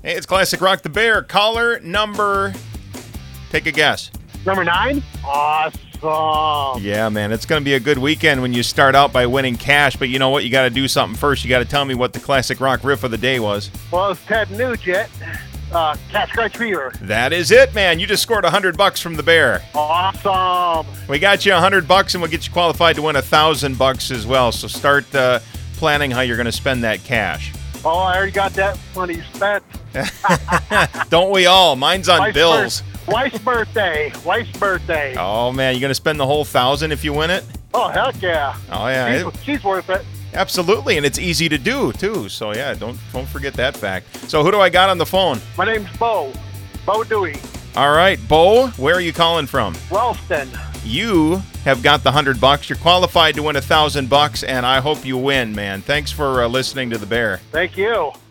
Hey, it's Classic Rock the Bear. Caller number... Take a guess. Number 9? Awesome. Yeah, man, it's going to be a good weekend when you start out by winning cash, but you know what? You got to do something first. You got to tell me what the Classic Rock riff of the day was. Well, it's Ted Nugent. Cat Scratch Fever. That is it, man. You just scored $100 from the Bear. Awesome. We got you $100, and we'll get you qualified to win $1,000 as well. So start planning how you're going to spend that cash. Oh, I already got that money spent. Don't we all? Mine's on bills. Wife's birthday. Oh, man, you going to spend the whole $1,000 if you win it? Oh, heck yeah. Oh, yeah. She's worth it. Absolutely, and it's easy to do, too. So, yeah, don't forget that fact. So who do I got on the phone? My name's Bo. Bo Dewey. All right, Bo, where are you calling from? Ralston. You have got the $100. You're qualified to win $1,000, and I hope you win, man. Thanks for listening to the Bear. Thank you.